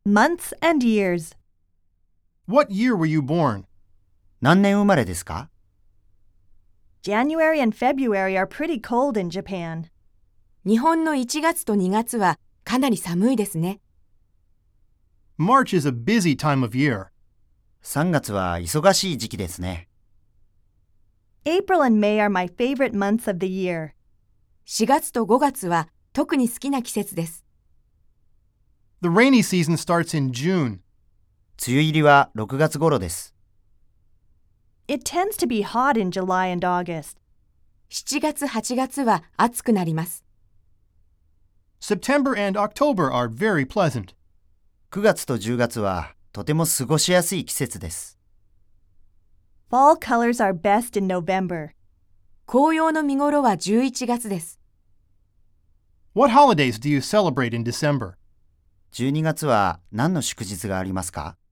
Months and years. What year were you born? 何年生まれですか？ January and February are pretty cold in Japan. 日本の1月と2月はかなり寒いですね。 March is a busy time of year. 3月は忙しい時期ですね。 April and May are my favorite months of the year. 4月と5月は特に好きな季節です。 The rainy season starts in June. 梅雨入りは6月頃です。 It tends to be hot in July and August. 7月8月は暑くなります。 September and October are very pleasant. 9月と10月はとても過ごしやすい季節です。 Fall colors are best in November. 紅葉の見頃は11月です。 What holidays do you celebrate in December? 12月は何の祝日がありますか？